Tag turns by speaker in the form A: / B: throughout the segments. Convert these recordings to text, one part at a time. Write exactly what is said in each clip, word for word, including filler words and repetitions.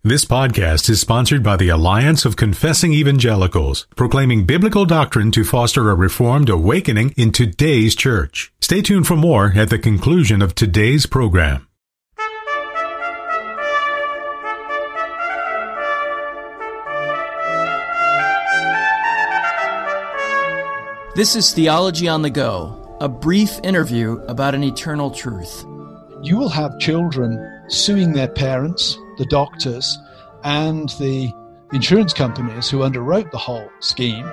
A: This podcast is sponsored by the Alliance of Confessing Evangelicals, proclaiming biblical doctrine to foster a reformed awakening in today's church. Stay tuned for more at the conclusion of today's program.
B: This is Theology on the Go, a brief interview about an eternal truth.
C: You will have children suing their parents, the doctors, and the insurance companies who underwrote the whole scheme.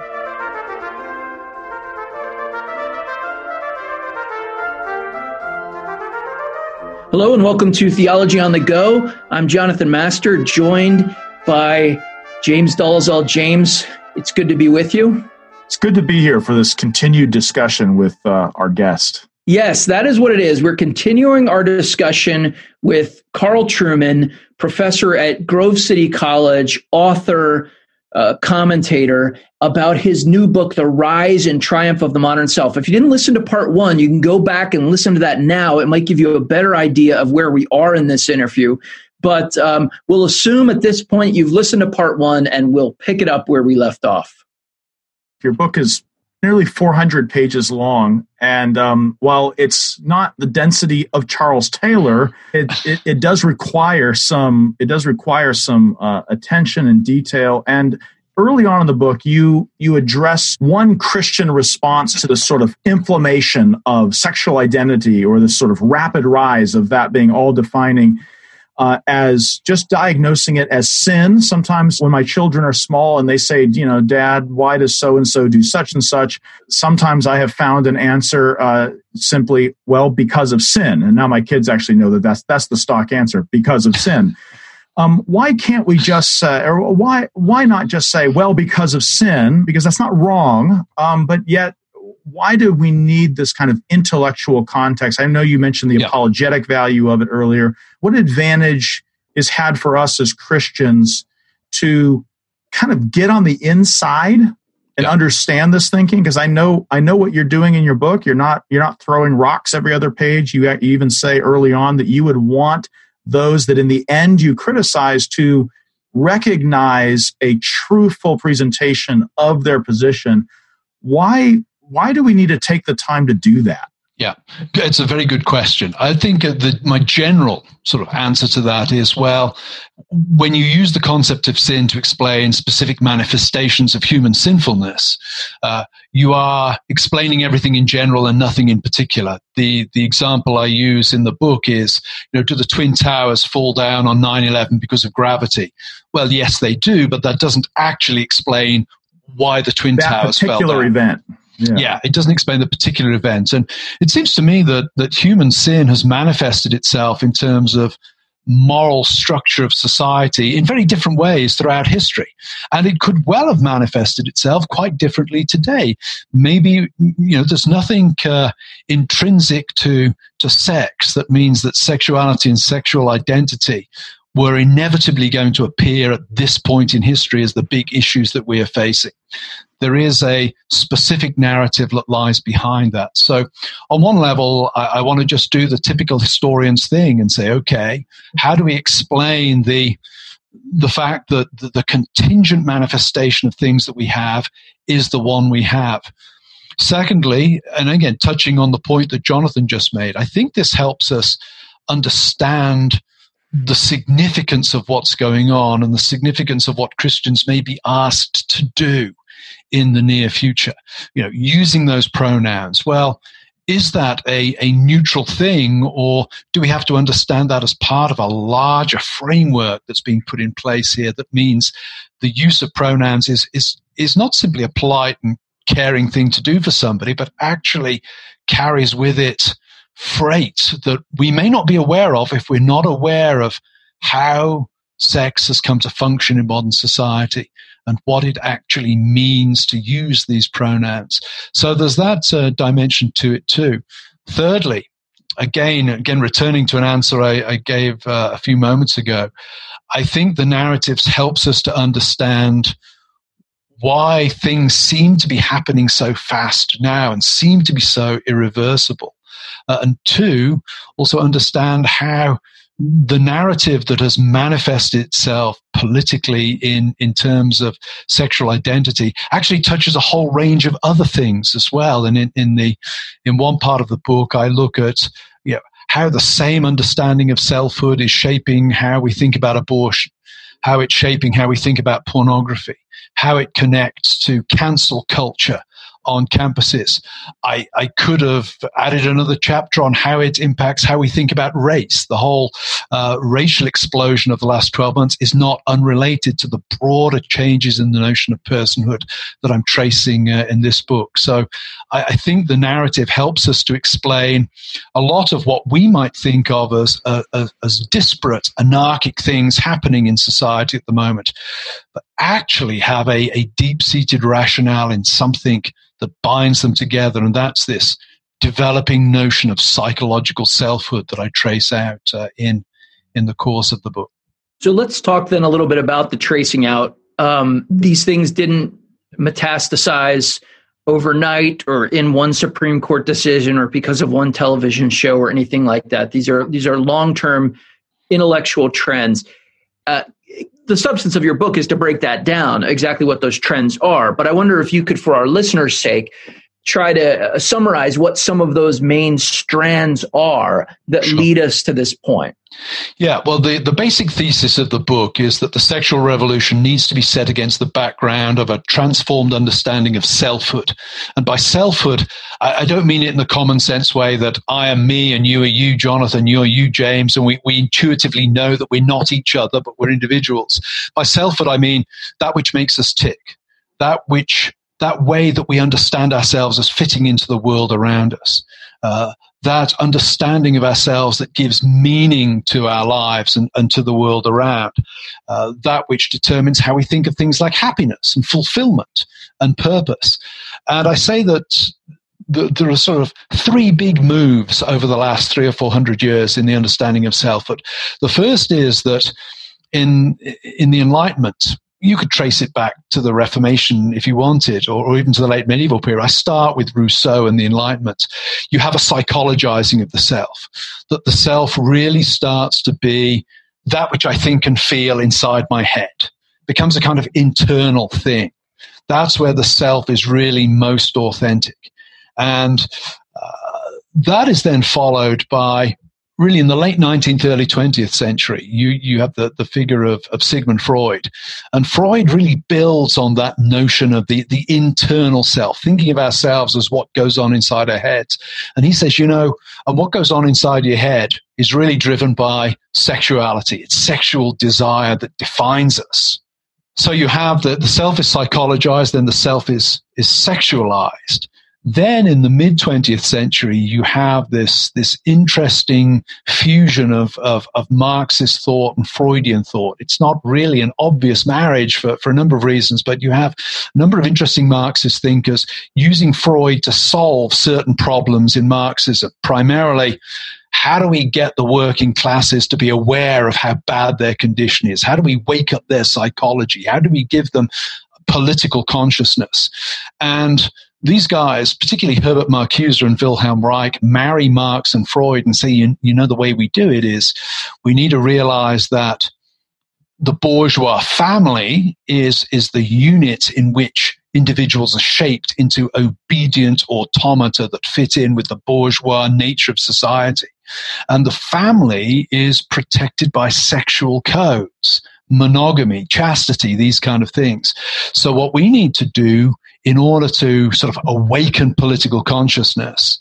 B: Hello and welcome to Theology on the Go. I'm Jonathan Master, joined by James Dolezal. James, it's good to be with you.
D: It's good to be here for this continued discussion with uh, our guest.
B: Yes, that is what it is. We're continuing our discussion with Carl Trueman, professor at Grove City College, author, uh, commentator, about his new book, The Rise and Triumph of the Modern Self. If you didn't listen to part one, you can go back and listen to that now. It might give you a better idea of where we are in this interview. But um, we'll assume at this point you've listened to part one, and we'll pick it up where we left off.
D: Your book is nearly four hundred pages long, and um, while it's not the density of Charles Taylor, it, it, it does require some. It does require some uh, attention and detail. And early on in the book, you you address one Christian response to the sort of inflammation of sexual identity, or this sort of rapid rise of that being all defining. Uh, as just diagnosing it as sin. Sometimes when my children are small and they say, you know, Dad, why does so-and-so do such and such? Sometimes I have found an answer uh, simply, well, because of sin. And now my kids actually know that that's, that's the stock answer, because of sin. Um, why can't we just say, or why why not just say, well, because of sin? Because that's not wrong, um, but yet, why do we need this kind of intellectual context? I know you mentioned the yeah. apologetic value of it earlier. What advantage is had for us as Christians to kind of get on the inside and yeah. understand this thinking? Because I know I know what you're doing in your book. You're not you're not throwing rocks every other page. You even say early on that you would want those that in the end you criticize to recognize a truthful presentation of their position. Why? Why do we need to take the time to do that?
E: Yeah, it's a very good question. I think the, my general sort of answer to that is, well, when you use the concept of sin to explain specific manifestations of human sinfulness, uh, you are explaining everything in general and nothing in particular. The the example I use in the book is, you know, do the Twin Towers fall down on nine eleven because of gravity? Well, yes, they do, but that doesn't actually explain why the Twin
D: that
E: Towers fell down. That
D: particular event.
E: Yeah. yeah, it doesn't explain the particular event. And it seems to me that, that human sin has manifested itself in terms of moral structure of society in very different ways throughout history. And it could well have manifested itself quite differently today. Maybe, you know, there's nothing uh, intrinsic to, to sex that means that sexuality and sexual identity were inevitably going to appear at this point in history as the big issues that we are facing. There is a specific narrative that lies behind that. So on one level, I, I want to just do the typical historian's thing and say, okay, how do we explain the the fact that the, the contingent manifestation of things that we have is the one we have? Secondly, and again, touching on the point that Jonathan just made, I think this helps us understand the significance of what's going on and the significance of what Christians may be asked to do in the near future. You know, using those pronouns. Well, is that a, a neutral thing, or do we have to understand that as part of a larger framework that's being put in place here that means the use of pronouns is is is not simply a polite and caring thing to do for somebody, but actually carries with it freight that we may not be aware of if we're not aware of how sex has come to function in modern society and what it actually means to use these pronouns. So there's that uh, dimension to it too. Thirdly, again, again, returning to an answer I, I gave uh, a few moments ago, I think the narratives helps us to understand why things seem to be happening so fast now and seem to be so irreversible. Uh, and two, also understand how the narrative that has manifested itself politically in, in terms of sexual identity actually touches a whole range of other things as well. And in, in the in one part of the book, I look at you know, how the same understanding of selfhood is shaping how we think about abortion, how it's shaping how we think about pornography, how it connects to cancel culture on campuses. I, I could have added another chapter on how it impacts how we think about race. The whole uh, racial explosion of the last twelve months is not unrelated to the broader changes in the notion of personhood that I'm tracing uh, in this book. So I, I think the narrative helps us to explain a lot of what we might think of as, uh, as, as disparate, anarchic things happening in society at the moment, but actually have a, a deep-seated rationale in something that binds them together, and that's this developing notion of psychological selfhood that I trace out uh, in in the course of the book.
B: So let's talk then a little bit about the tracing out. Um, these things didn't metastasize overnight or in one Supreme Court decision or because of one television show or anything like that. These are these are long-term intellectual trends. Uh, The substance of your book is to break that down, exactly what those trends are. But I wonder if you could, for our listeners' sake, try to uh, summarize what some of those main strands are that sure. lead us to this point.
E: Yeah, well, the, the basic thesis of the book is that the sexual revolution needs to be set against the background of a transformed understanding of selfhood. And by selfhood, I, I don't mean it in the common sense way that I am me and you are you, Jonathan, you are you, James, and we, we intuitively know that we're not each other, but we're individuals. By selfhood, I mean that which makes us tick, that which that way that we understand ourselves as fitting into the world around us, uh, that understanding of ourselves that gives meaning to our lives and, and to the world around, uh, that which determines how we think of things like happiness and fulfillment and purpose. And I say that th- there are sort of three big moves over the last three or four hundred years in the understanding of selfhood. The first is that in in the Enlightenment, you could trace it back to the Reformation if you wanted, or, or even to the late medieval period. I start with Rousseau and the Enlightenment. You have a psychologizing of the self, that the self really starts to be that which I think and feel inside my head, becomes a kind of internal thing. That's where the self is really most authentic. And uh, that is then followed by, really in the late nineteenth, early twentieth century, you, you have the, the figure of, of Sigmund Freud. And Freud really builds on that notion of the, the internal self, thinking of ourselves as what goes on inside our heads. And he says, you know, and what goes on inside your head is really driven by sexuality. It's sexual desire that defines us. So you have the, the self is psychologized, then the self is, is sexualized. Then in the mid-twentieth century, you have this, this interesting fusion of, of, of Marxist thought and Freudian thought. It's not really an obvious marriage for, for a number of reasons, but you have a number of interesting Marxist thinkers using Freud to solve certain problems in Marxism. Primarily, how do we get the working classes to be aware of how bad their condition is? How do we wake up their psychology? How do we give them political consciousness? And these guys, particularly Herbert Marcuse and Wilhelm Reich, marry Marx and Freud and say, you, you know, the way we do it is we need to realize that the bourgeois family is, is the unit in which individuals are shaped into obedient automata that fit in with the bourgeois nature of society. And the family is protected by sexual codes, monogamy, chastity, these kind of things. So what we need to do in order to sort of awaken political consciousness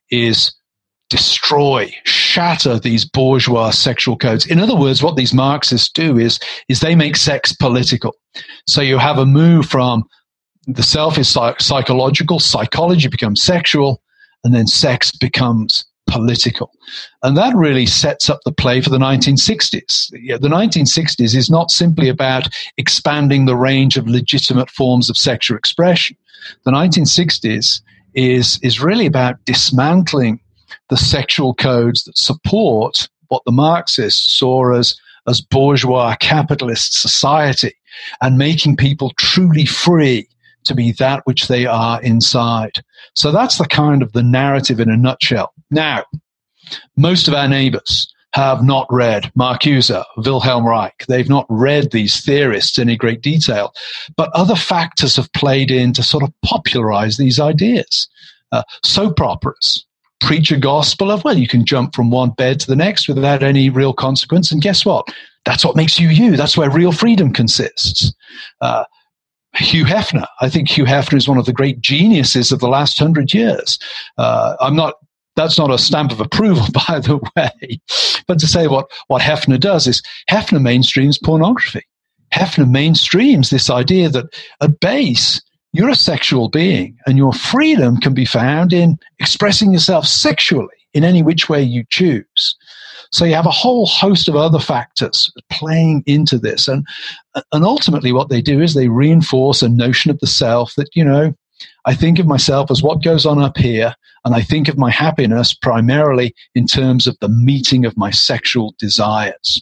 E: is destroy, shatter these bourgeois sexual codes. In other words, what these Marxists do is, is they make sex political. So you have a move from the self is psych- psychological, psychology becomes sexual, and then sex becomes political. And that really sets up the play for the nineteen sixties. Yeah, the nineteen sixties is not simply about expanding the range of legitimate forms of sexual expression. The nineteen sixties is, is really about dismantling the sexual codes that support what the Marxists saw as, as bourgeois capitalist society and making people truly free to be that which they are inside. So that's the kind of the narrative in a nutshell. Now, most of our neighbors have not read Marcuse, Wilhelm Reich. They've not read these theorists in any great detail. But other factors have played in to sort of popularize these ideas. Uh, soap operas preach a gospel of, well, you can jump from one bed to the next without any real consequence. And guess what? That's what makes you you. That's where real freedom consists. Uh, Hugh Hefner. I think Hugh Hefner is one of the great geniuses of the last hundred years. Uh, I'm not, that's not a stamp of approval, by the way. But to say what, what Hefner does is Hefner mainstreams pornography. Hefner mainstreams this idea that at base, you're a sexual being and your freedom can be found in expressing yourself sexually in any which way you choose. So you have a whole host of other factors playing into this. And, and ultimately what they do is they reinforce a notion of the self that, you know, I think of myself as what goes on up here, and I think of my happiness primarily in terms of the meeting of my sexual desires.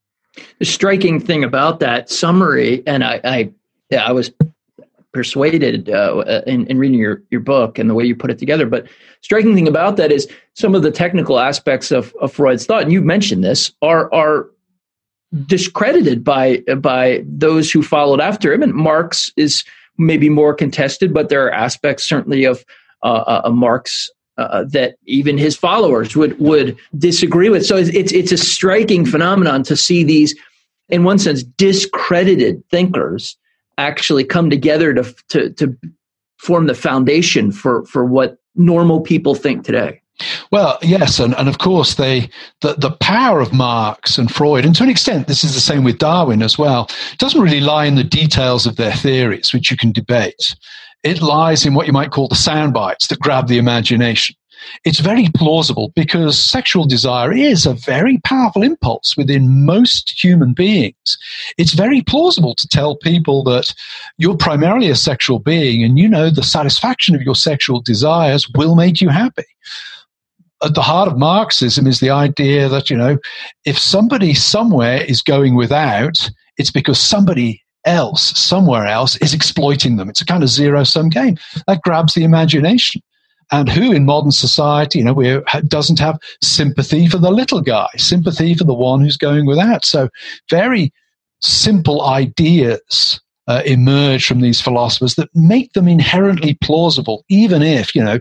B: The striking thing about that summary, and I, I, yeah, I was persuaded uh, in, in reading your, your book and the way you put it together. But striking thing about that is some of the technical aspects of, of Freud's thought, and you mentioned this, are are discredited by by those who followed after him. And Marx is maybe more contested, but there are aspects certainly of uh, uh, Marx uh, that even his followers would would disagree with. So it's, it's it's a striking phenomenon to see these, in one sense, discredited thinkers actually come together to to to form the foundation for for what normal people think today.
E: Well, yes, and, and of course they the, the power of Marx and Freud, and to an extent this is the same with Darwin as well, doesn't really lie in the details of their theories, which you can debate. It lies in what you might call the sound bites that grab the imagination. It's very plausible because sexual desire is a very powerful impulse within most human beings. It's very plausible to tell people that you're primarily a sexual being and you know the satisfaction of your sexual desires will make you happy. At the heart of Marxism is the idea that, you know, if somebody somewhere is going without, it's because somebody else, somewhere else, is exploiting them. It's a kind of zero-sum game. That grabs the imagination. And who in modern society, you know, we, doesn't have sympathy for the little guy, sympathy for the one who's going without? So very simple ideas uh, emerge from these philosophers that make them inherently plausible, even if, you know,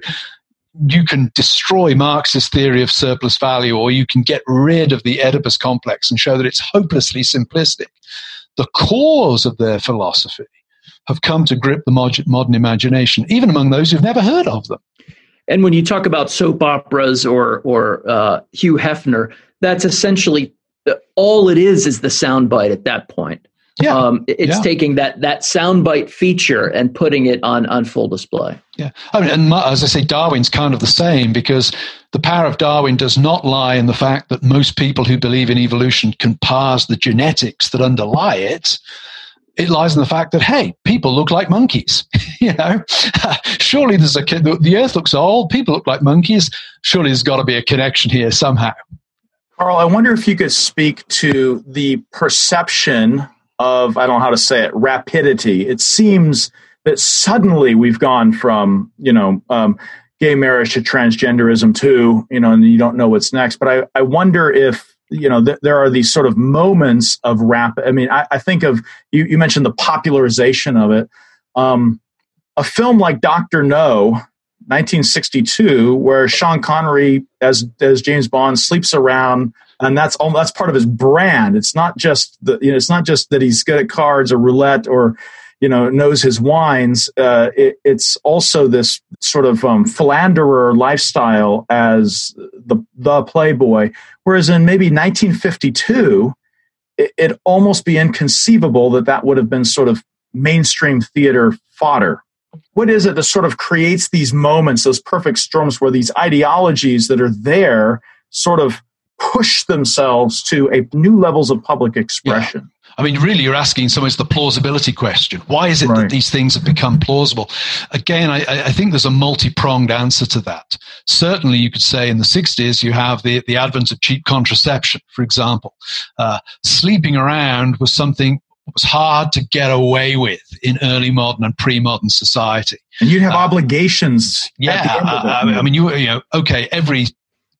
E: you can destroy Marx's theory of surplus value, or you can get rid of the Oedipus complex and show that it's hopelessly simplistic. The cores of their philosophy have come to grip the modern imagination, even among those who've never heard of them.
B: And when you talk about soap operas or or uh, Hugh Hefner, that's essentially all it is is the soundbite at that point.
E: Yeah,
B: um, it's
E: yeah.
B: taking that that soundbite feature and putting it on on full display.
E: Yeah, I mean, and as I say, Darwin's kind of the same, because the power of Darwin does not lie in the fact that most people who believe in evolution can parse the genetics that underlie it. It lies in the fact that, hey, people look like monkeys. You know, surely there's a the Earth looks old. People look like monkeys. Surely there's got to be a connection here somehow.
D: Carl, I wonder if you could speak to the perception of, I don't know how to say it, rapidity. It seems that suddenly we've gone from, you know, um, gay marriage to transgenderism too, you know, and you don't know what's next. But I, I wonder if, you know, th- there are these sort of moments of rapid. I mean, I, I think of, you, you mentioned the popularization of it. Um, a film like Doctor No, nineteen sixty-two, where Sean Connery as as James Bond sleeps around, and that's all, that's part of his brand. It's not just the, you know, it's not just that he's good at cards or roulette or, you know, knows his wines. Uh, it, it's also this sort of um, philanderer lifestyle as the the playboy. Whereas in maybe nineteen fifty-two, it, it'd almost be inconceivable that that would have been sort of mainstream theater fodder. What is it that sort of creates these moments, those perfect storms, where these ideologies that are there sort of push themselves to a new levels of public expression?
E: Yeah. I mean, really, you're asking someone the plausibility question. Why is it right. that these things have become plausible? Again, I, I think there's a multi-pronged answer to that. Certainly, you could say in the sixties, you have the, the advent of cheap contraception, for example. Uh, sleeping around was something that was hard to get away with in early modern and pre-modern society.
D: And you'd have uh, obligations.
E: Yeah,
D: at the end of it.
E: I, I mean, you, you know, okay, every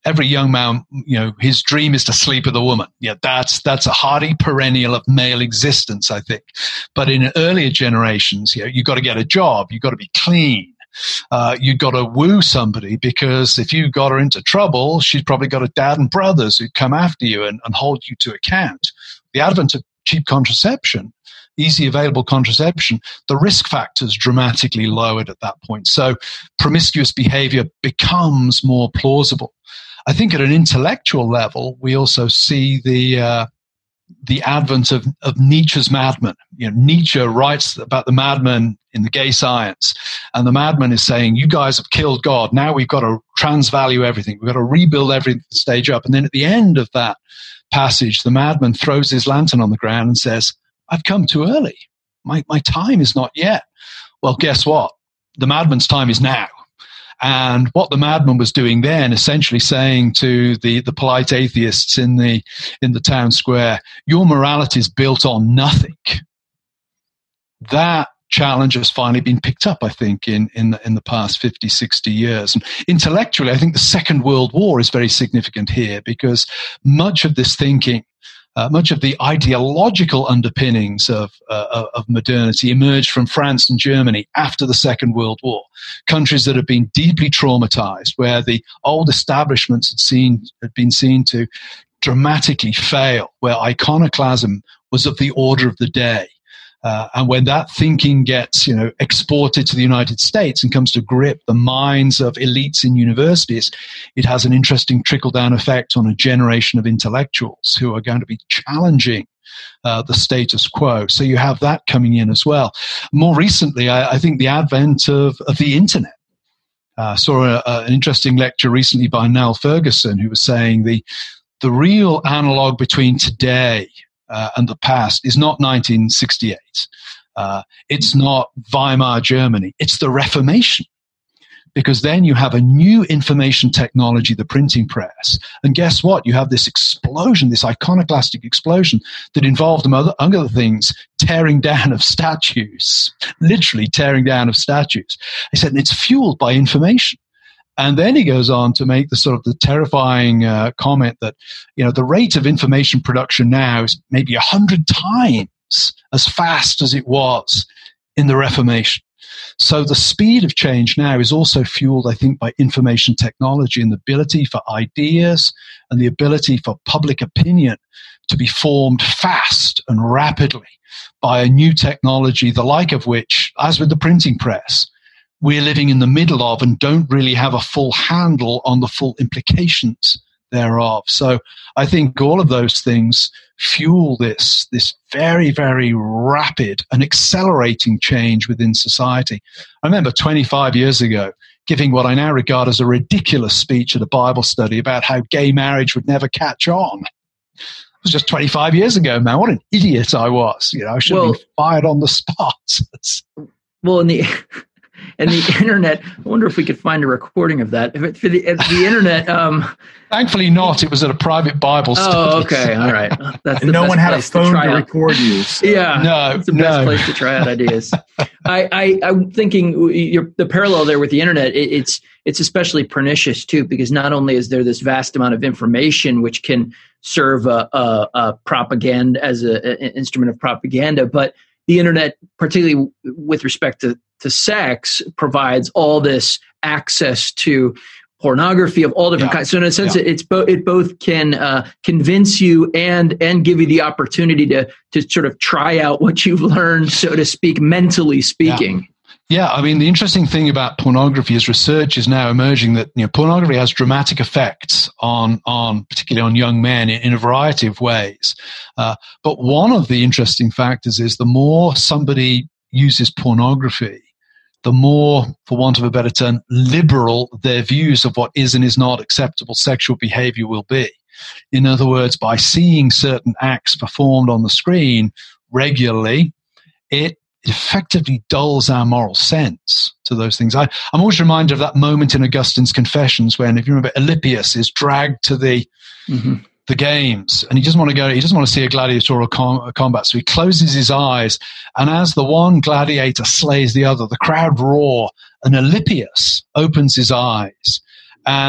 E: every young man, you know, his dream is to sleep with a woman. Yeah, that's that's a hardy perennial of male existence, I think. But in earlier generations, you know, you've got to get a job, you've got to be clean, uh, you've got to woo somebody, because if you got her into trouble, she's probably got a dad and brothers who'd come after you and, and hold you to account. The advent of cheap contraception, easy available contraception, the risk factors dramatically lowered at that point. So promiscuous behavior becomes more plausible. I think at an intellectual level, we also see the uh, the advent of, of Nietzsche's madmen. You know, Nietzsche writes about the madman in the Gay Science, and the madman is saying, you guys have killed God. Now we've got to transvalue everything. We've got to rebuild everything, stage up. And then at the end of that passage, the madman throws his lantern on the ground and says, I've come too early. My, my time is not yet. Well, guess what? The madman's time is now. And what the madman was doing then, essentially saying to the, the polite atheists in the in the town square, your morality is built on nothing. That challenge has finally been picked up, I think, in, in, the, in the past fifty, sixty years. And intellectually, I think the Second World War is very significant here, because much of this thinking, Uh, much of the ideological underpinnings of, uh, of modernity emerged from France and Germany after the Second World War, countries that had been deeply traumatized, where the old establishments had, seen, had been seen to dramatically fail, where iconoclasm was of the order of the day. Uh, and when that thinking gets, you know, exported to the United States and comes to grip the minds of elites in universities, it has an interesting trickle-down effect on a generation of intellectuals who are going to be challenging uh, the status quo. So you have that coming in as well. More recently, I, I think the advent of, of the internet. I uh, saw a, a, an interesting lecture recently by Niall Ferguson, who was saying the the real analog between today Uh, and the past is not nineteen sixty-eight. Uh, it's not Weimar Germany. It's the Reformation. Because then you have a new information technology, the printing press. And guess what? You have this explosion, this iconoclastic explosion that involved, among other, other things, tearing down of statues, literally tearing down of statues. He said, and it's fueled by information. And then he goes on to make the sort of the terrifying uh, comment that, you know, the rate of information production now is maybe a hundred times as fast as it was in the Reformation. So the speed of change now is also fueled, I think, by information technology and the ability for ideas and the ability for public opinion to be formed fast and rapidly by a new technology, the like of which, as with the printing press, we're living in the middle of and don't really have a full handle on the full implications thereof. So I think all of those things fuel this, this very, very rapid and accelerating change within society. I remember twenty-five years ago giving what I now regard as a ridiculous speech at a Bible study about how gay marriage would never catch on. It was just twenty-five years ago, man. What an idiot I was. You know, I should well, have been fired on the spot.
B: well, in the... And the internet, I wonder if we could find a recording of that. If it, for the, the internet, um,
E: thankfully not. It was at a private Bible study.
B: Oh, okay, all right. That's the
D: and no
B: best
D: one had a phone to,
B: to
D: record you. So.
B: Yeah,
E: no,
B: it's the
E: no.
B: best place to try out ideas. I, I, I'm thinking you're, the parallel there with the internet. It, it's it's especially pernicious too, because not only is there this vast amount of information which can serve a, a, a propaganda as a, an instrument of propaganda, but the internet, particularly with respect to, to sex, provides all this access to pornography of all different yeah. kinds. So in a sense, yeah. it, it's bo- it both can uh, convince you and and give you the opportunity to to sort of try out what you've learned, so to speak, mentally speaking.
E: Yeah. Yeah, I mean, the interesting thing about pornography is research is now emerging that, you know, pornography has dramatic effects on, on particularly on young men in, in a variety of ways. Uh, but one of the interesting factors is the more somebody uses pornography, the more, for want of a better term, liberal their views of what is and is not acceptable sexual behavior will be. In other words, by seeing certain acts performed on the screen regularly, it It effectively dulls our moral sense to those things. I, I'm always reminded of that moment in Augustine's Confessions when, if you remember, Alypius is dragged to the mm-hmm. the games, and he doesn't want to go. He doesn't want to see a gladiatorial com- combat, so he closes his eyes. And as the one gladiator slays the other, the crowd roar, and Alypius opens his eyes. And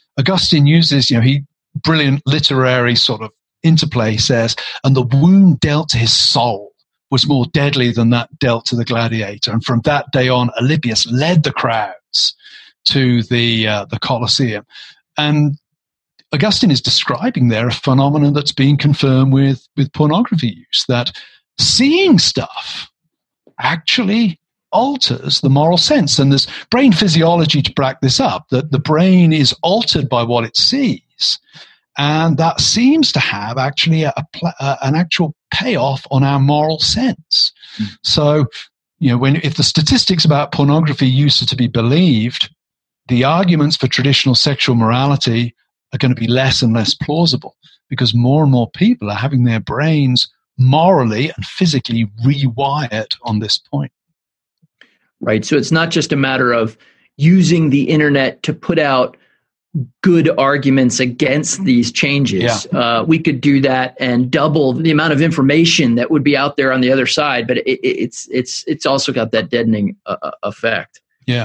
E: Augustine uses, you know, he brilliant literary sort of interplay says, and the wound dealt to his soul was more deadly than that dealt to the gladiator. And from that day on, Alypius led the crowds to the uh, the Colosseum. And Augustine is describing there a phenomenon that's being confirmed with, with pornography use, that seeing stuff actually alters the moral sense. And there's brain physiology to back this up, that the brain is altered by what it sees. And that seems to have actually a, a, an actual payoff on our moral sense. Mm. So, you know, when if the statistics about pornography use are to be believed, the arguments for traditional sexual morality are going to be less and less plausible, because more and more people are having their brains morally and physically rewired on this point.
B: Right. So it's not just a matter of using the internet to put out good arguments against these changes. Yeah. Uh, we could do that and double the amount of information that would be out there on the other side, but it, it's it's it's also got that deadening uh, effect.
E: Yeah.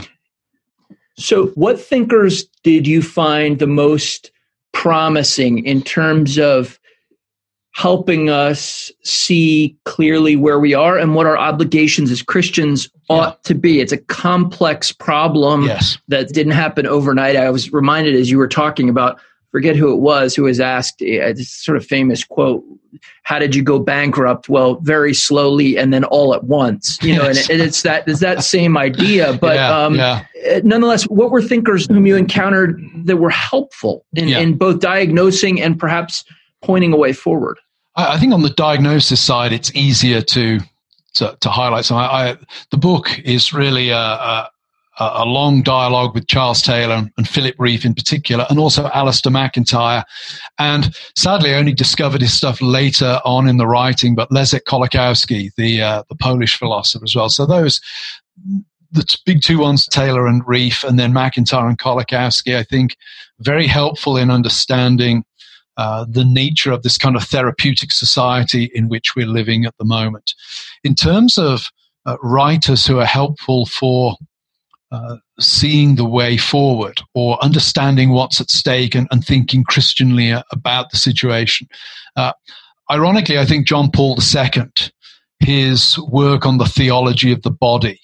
B: So what thinkers did you find the most promising in terms of helping us see clearly where we are and what our obligations as Christians ought yeah. to be? It's a complex problem
E: yes.
B: that didn't happen overnight. I was reminded as you were talking about, forget who it was, who was asked uh, this sort of famous quote, how did you go bankrupt? Well, very slowly and then all at once. You know, yes. and, and it's that it's that same idea. But
E: yeah,
B: um,
E: yeah.
B: nonetheless, what were thinkers whom you encountered that were helpful in,
E: yeah.
B: in both diagnosing and perhaps pointing a way forward?
E: I think on the diagnosis side, it's easier to to, to highlight. So I, I, the book is really a, a, a long dialogue with Charles Taylor and Philip Rieff in particular, and also Alistair McIntyre. And sadly, I only discovered his stuff later on in the writing, but Leszek Kolakowski, the uh, the Polish philosopher as well. So those, the big two ones, Taylor and Rieff, and then McIntyre and Kolakowski, I think very helpful in understanding Uh, the nature of this kind of therapeutic society in which we're living at the moment. In terms of uh, writers who are helpful for uh, seeing the way forward or understanding what's at stake and, and thinking Christianly about the situation, uh, ironically, I think John Paul the Second, his work on the theology of the body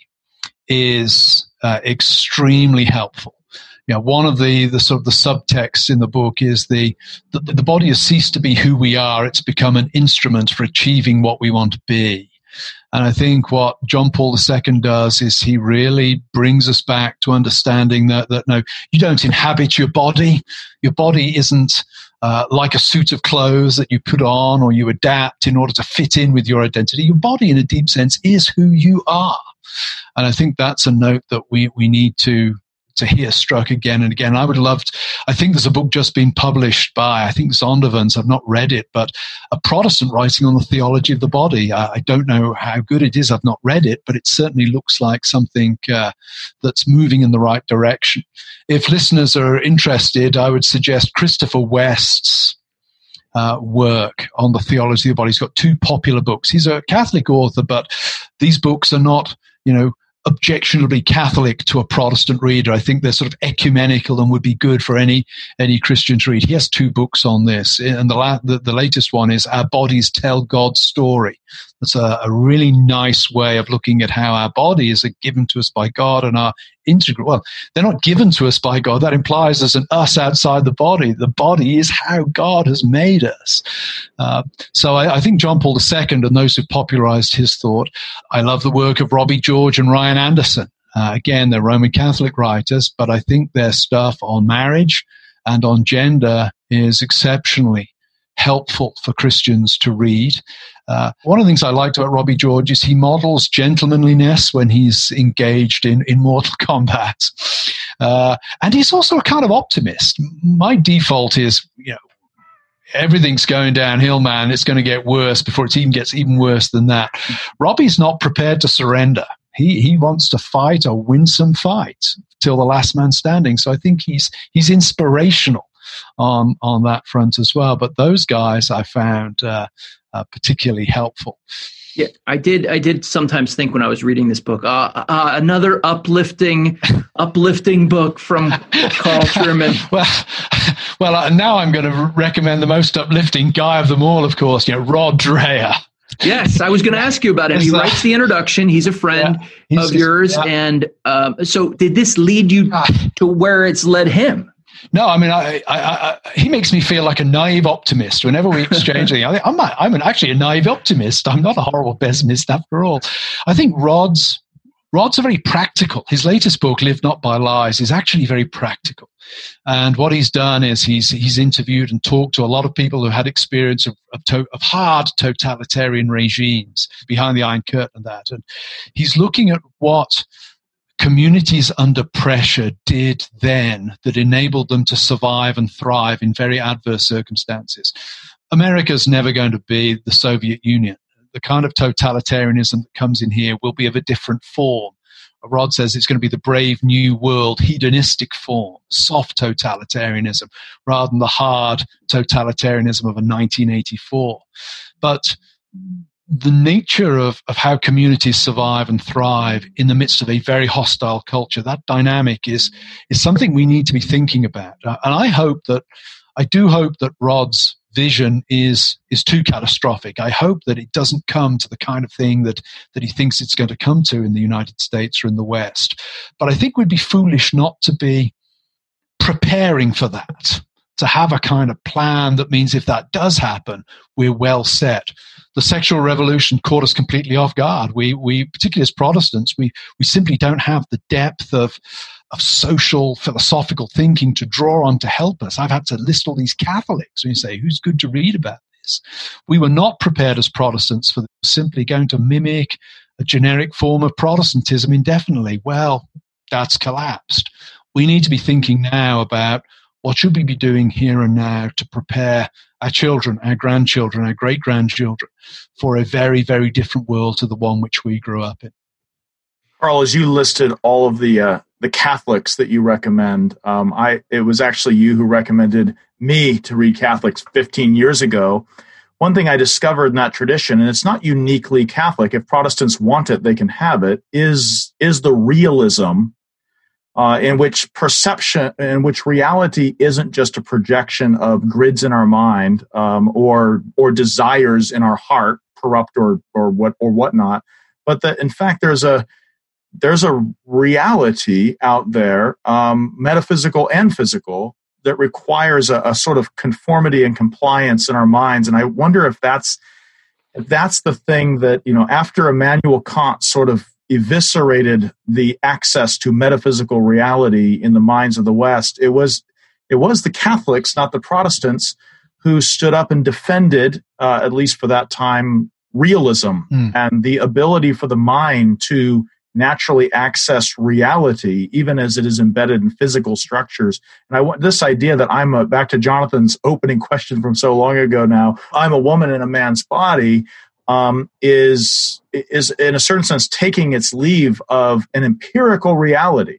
E: is uh, extremely helpful. You know, one of the, the sort of the subtexts in the book is the, the the body has ceased to be who we are. It's become an instrument for achieving what we want to be. And I think what John Paul the Second does is he really brings us back to understanding that, that no, you don't inhabit your body. Your body isn't uh, like a suit of clothes that you put on or you adapt in order to fit in with your identity. Your body, in a deep sense, is who you are. And I think that's a note that we, we need to to hear struck again and again. I would love to, I think there's a book just been published by, I think, Zondervan's. I've not read it, but a Protestant writing on the theology of the body. I, I don't know how good it is. I've not read it, but it certainly looks like something uh, that's moving in the right direction. If listeners are interested, I would suggest Christopher West's uh, work on the theology of the body. He's got two popular books. He's a Catholic author, but these books are not, you know, objectionably Catholic to a Protestant reader. I think they're sort of ecumenical and would be good for any any Christian to read. He has two books on this, and the la- the, the latest one is Our Bodies Tell God's Story. That's a, a really nice way of looking at how our bodies are given to us by God and are integral. Well, they're not given to us by God. That implies there's an us outside the body. The body is how God has made us. Uh, so I, I think John Paul the Second and those who popularized his thought. I love the work of Robbie George and Ryan Anderson. Uh, again, they're Roman Catholic writers, but I think their stuff on marriage and on gender is exceptionally helpful for Christians to read. Uh, one of the things I liked about Robbie George is he models gentlemanliness when he's engaged in, in Mortal Kombat. Uh, and he's also a kind of optimist. My default is, you know, everything's going downhill, man. It's going to get worse before it even gets even worse than that. Robbie's not prepared to surrender. He he wants to fight a winsome fight till the last man standing. So I think he's he's inspirational on on that front as well. But those guys I found uh, uh, particularly helpful.
B: Yeah, I did. I did sometimes think when I was reading this book, uh, uh, another uplifting, uplifting book from Carl Trueman.
E: well, well, uh, now I'm going to recommend the most uplifting guy of them all, of course. You know, Rod Dreher.
B: Yes, I was going to ask you about him. He
E: Yes, uh,
B: writes the introduction. He's a friend
E: yeah, he's
B: of
E: just-
B: yours,
E: yeah.
B: and um, so did this lead you to where it's led him?
E: No, I mean, I, I, I, he makes me feel like a naive optimist whenever we exchange anything. I think I'm, not, I'm an, actually a naive optimist. I'm not a horrible pessimist after all. I think Rod's Rod's a very practical. His latest book, Live Not by Lies, is actually very practical. And what he's done is he's he's interviewed and talked to a lot of people who had experience of of, to, of hard totalitarian regimes behind the Iron Curtain and that. And he's looking at what communities under pressure did then that enabled them to survive and thrive in very adverse circumstances. America's never going to be the Soviet Union. The kind of totalitarianism that comes in here will be of a different form. Rod says it's going to be the brave new world, hedonistic form, soft totalitarianism, rather than the hard totalitarianism of a nineteen eighty-four. But the nature of, of how communities survive and thrive in the midst of a very hostile culture, that dynamic is, is something we need to be thinking about. Uh, and I hope that, I do hope that Rod's vision is, is too catastrophic. I hope that it doesn't come to the kind of thing that, that he thinks it's going to come to in the United States or in the West. But I think we'd be foolish not to be preparing for that, to have a kind of plan that means if that does happen, we're well set. The sexual revolution caught us completely off guard. We, we, particularly as Protestants, we, we simply don't have the depth of, of social, philosophical thinking to draw on to help us. I've had to list all these Catholics when you say, who's good to read about this? We were not prepared as Protestants for simply going to mimic a generic form of Protestantism indefinitely. Well, that's collapsed. We need to be thinking now about what should we be doing here and now to prepare our children, our grandchildren, our great-grandchildren for a very, very different world to the one which we grew up in.
D: Carl, as you listed all of the uh, the Catholics that you recommend, um, I it was actually you who recommended me to read Catholics fifteen years ago. One thing I discovered in that tradition, and it's not uniquely Catholic, if Protestants want it, they can have it, is is the realism uh, in which perception, in which reality isn't just a projection of grids in our mind um, or or desires in our heart, corrupt or or what or whatnot, but that in fact there's a there's a reality out there, um, metaphysical and physical, that requires a, a sort of conformity and compliance in our minds. And I wonder if that's if that's the thing that, you know, after Immanuel Kant sort of eviscerated the access to metaphysical reality in the minds of the West, it was it was the Catholics, not the Protestants, who stood up and defended, uh, at least for that time, realism mm. and the ability for the mind to naturally access reality, even as it is embedded in physical structures. And I want this idea that I'm a, back to Jonathan's opening question from so long ago now, I'm a woman in a man's body, um, is, is in a certain sense taking its leave of an empirical reality.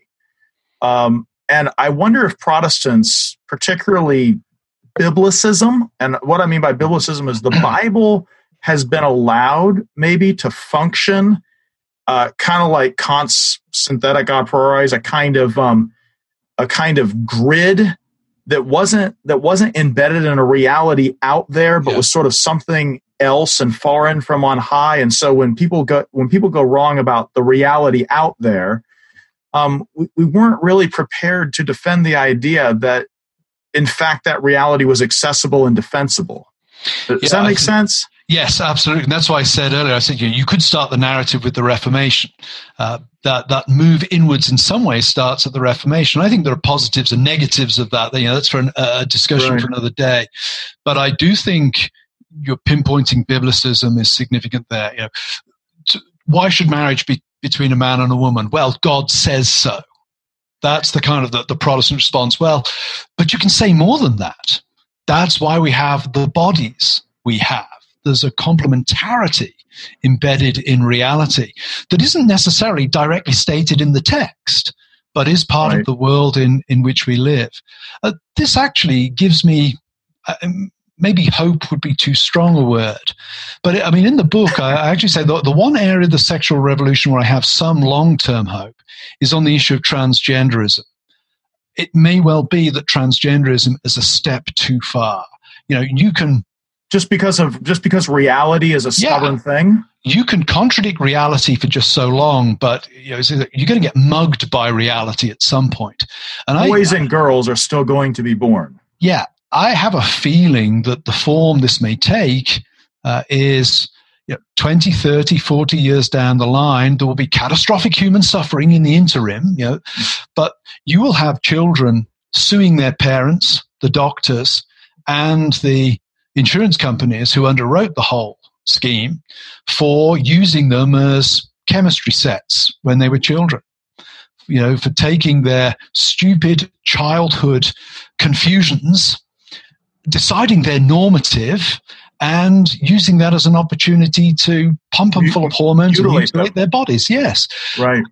D: Um, and I wonder if Protestants, particularly Biblicism, and what I mean by Biblicism is the Bible has been allowed maybe to function Uh, kind of like Kant's synthetic a priori, a kind of um, a kind of grid that wasn't that wasn't embedded in a reality out there, but yeah. was sort of something else and foreign from on high. And so when people go when people go wrong about the reality out there, um, we, we weren't really prepared to defend the idea that, in fact, that reality was accessible and defensible. Does yeah, that make think- sense?
E: Yes, absolutely. And that's why I said earlier, I said, you know, you could start the narrative with the Reformation. Uh, that, that move inwards in some ways starts at the Reformation. I think there are positives and negatives of that. You know, that's for an, a discussion right. for another day. But I do think you're pinpointing Biblicism is significant there. You know, to, why should marriage be between a man and a woman? Well, God says so. That's the kind of the, the Protestant response. Well, but you can say more than that. That's why we have the bodies we have. There's a complementarity embedded in reality that isn't necessarily directly stated in the text, but is part right. of the world in, in which we live. Uh, this actually gives me, uh, maybe hope would be too strong a word. But I mean, in the book, I actually say the, the one area of the sexual revolution where I have some long-term hope is on the issue of transgenderism. It may well be that transgenderism is a step too far. You know, you can
D: just because of just because reality is a stubborn yeah, thing.
E: You can contradict reality for just so long, but you know, you're going to get mugged by reality at some point. And
D: boys
E: I,
D: and girls are still going to be born.
E: Yeah, I have a feeling that the form this may take uh, is you know, twenty, thirty, forty years down the line, there will be catastrophic human suffering in the interim, you know, but you will have children suing their parents, the doctors, and the insurance companies who underwrote the whole scheme for using them as chemistry sets when they were children. You know, for taking their stupid childhood confusions, deciding they're normative, and using that as an opportunity to pump them full of hormones and mutilate their bodies. Yes.
D: Right.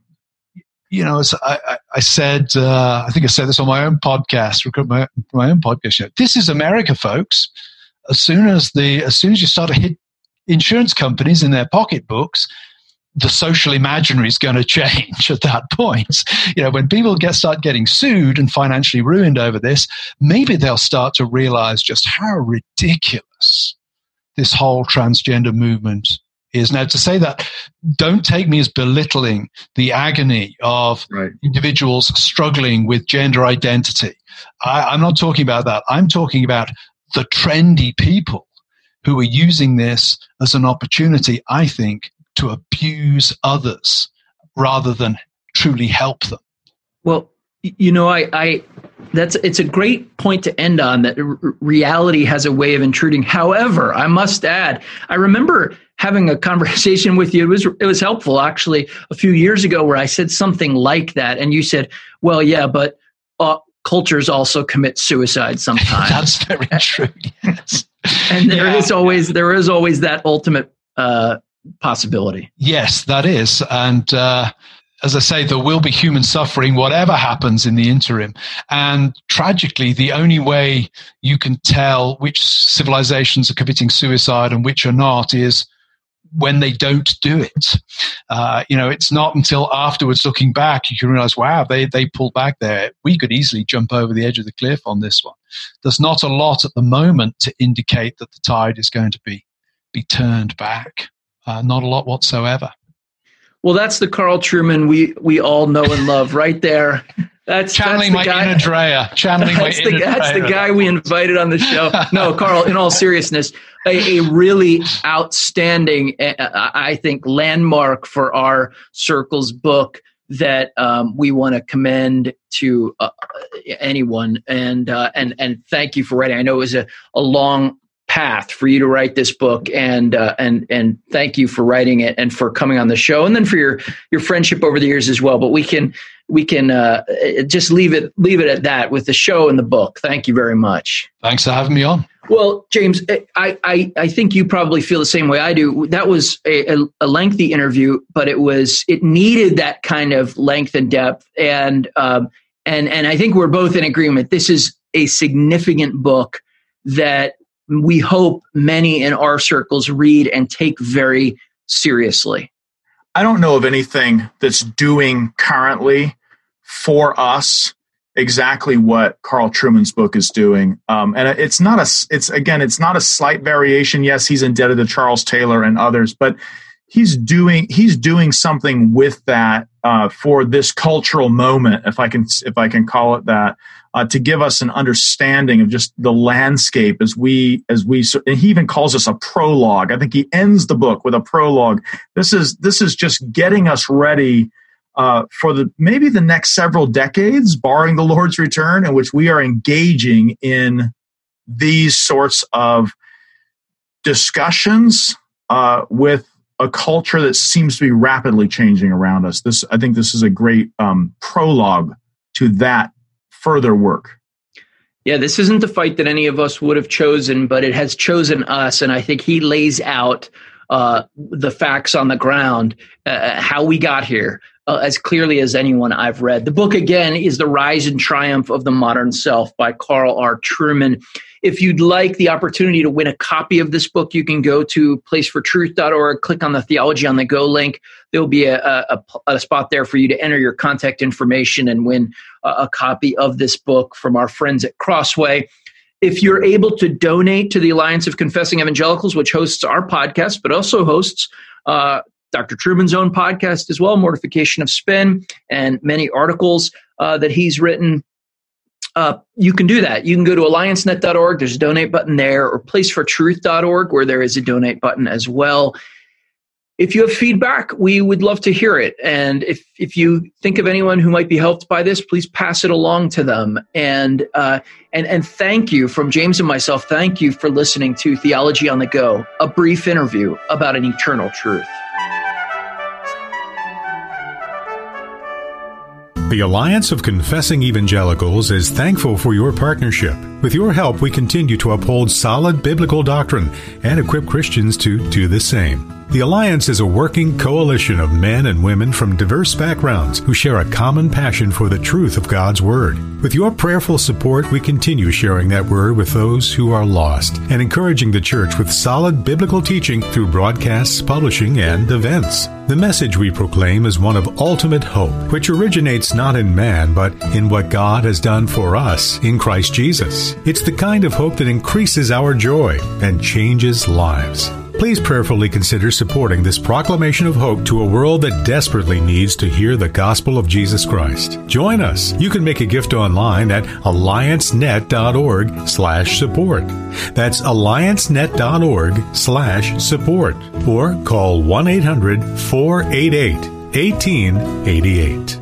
E: You know, as I, I said, uh, I think I said this on my own podcast, my, my own podcast show. This is America, folks. As soon as the, as soon as you start to hit insurance companies in their pocketbooks, the social imaginary is going to change at that point. You know, when people get start getting sued and financially ruined over this, maybe they'll start to realize just how ridiculous this whole transgender movement is. Now, to say that, don't take me as belittling the agony of right. individuals struggling with gender identity. I, I'm not talking about that. I'm talking about the trendy people who are using this as an opportunity, I think, to abuse others rather than truly help them.
B: Well, you know, I, I that's it's a great point to end on, that r- reality has a way of intruding. However, I must add, I remember having a conversation with you. It was it was helpful, actually, a few years ago, where I said something like that, and you said, "Well, yeah, but uh, cultures also commit suicide sometimes."
E: That's very true. Yes.
B: And there
E: yeah.
B: is always there is always that ultimate uh, possibility.
E: Yes, that is. And uh, as I say, there will be human suffering, whatever happens in the interim. And tragically, the only way you can tell which civilizations are committing suicide and which are not is when they don't do it. Uh, you know, it's not until afterwards, looking back, you can realize, wow, they, they pulled back there. We could easily jump over the edge of the cliff on this one. There's not a lot at the moment to indicate that the tide is going to be, be turned back. Uh, not a lot whatsoever.
B: Well, that's the Carl Trueman we, we all know and love right there. That's
E: channeling
B: that's the
E: my
B: guy,
E: inner Drea. Channeling my
B: the,
E: inner
B: That's
E: Drea.
B: the guy we invited on the show. No, Carl, in all seriousness, a, a really outstanding, uh, I think, landmark for our Circles book that um, we want to commend to uh, anyone. And uh, and and thank you for writing. I know it was a, a long path for you to write this book, and uh, and and thank you for writing it and for coming on the show, and then for your your friendship over the years as well. But we can we can uh, just leave it leave it at that with the show and the book. Thank you very much.
E: Thanks for having me on.
B: Well, James, I I, I think you probably feel the same way I do. That was a, a lengthy interview, but it was it needed that kind of length and depth, and um, and and I think we're both in agreement. This is a significant book that we hope many in our circles read and take very seriously.
D: I don't know of anything that's doing currently for us exactly what Carl Trueman's book is doing. Um, and it's not a, it's again, it's not a slight variation. Yes, he's indebted to Charles Taylor and others, but he's doing, he's doing something with that uh, for this cultural moment, if I can, if I can call it that. Uh, to give us an understanding of just the landscape as we, as we, and he even calls us a prologue. I think he ends the book with a prologue. This is, this is just getting us ready uh, for the, maybe the next several decades, barring the Lord's return, in which we are engaging in these sorts of discussions uh, with a culture that seems to be rapidly changing around us. This, I think this is a great um, prologue to that further work.
B: Yeah, this isn't the fight that any of us would have chosen, but it has chosen us. And I think he lays out uh, the facts on the ground, uh, how we got here, uh, as clearly as anyone I've read. The book, again, is The Rise and Triumph of the Modern Self by Carl R. Trueman. If you'd like the opportunity to win a copy of this book, you can go to place for truth dot org, click on the Theology on the Go link. There'll be a, a, a spot there for you to enter your contact information and win a, a copy of this book from our friends at Crossway. If you're able to donate to the Alliance of Confessing Evangelicals, which hosts our podcast, but also hosts uh, Doctor Trueman's own podcast as well, Mortification of Spin, and many articles uh, that he's written, uh, you can do that. You can go to alliance net dot org. There's a donate button there, or place for truth dot org, where there is a donate button as well. If you have feedback, we would love to hear it. And if, if you think of anyone who might be helped by this, please pass it along to them. And, uh, and, and thank you from James and myself. Thank you for listening to Theology on the Go, a brief interview about an eternal truth.
A: The Alliance of Confessing Evangelicals is thankful for your partnership. With your help, we continue to uphold solid biblical doctrine and equip Christians to do the same. The Alliance is a working coalition of men and women from diverse backgrounds who share a common passion for the truth of God's Word. With your prayerful support, we continue sharing that Word with those who are lost and encouraging the church with solid biblical teaching through broadcasts, publishing, and events. The message we proclaim is one of ultimate hope, which originates not in man, but in what God has done for us in Christ Jesus. It's the kind of hope that increases our joy and changes lives. Please prayerfully consider supporting this proclamation of hope to a world that desperately needs to hear the gospel of Jesus Christ. Join us. You can make a gift online at alliance net dot org slash support. That's alliance net dot org slash support. Or call one eight hundred four eight eight one eight eight eight.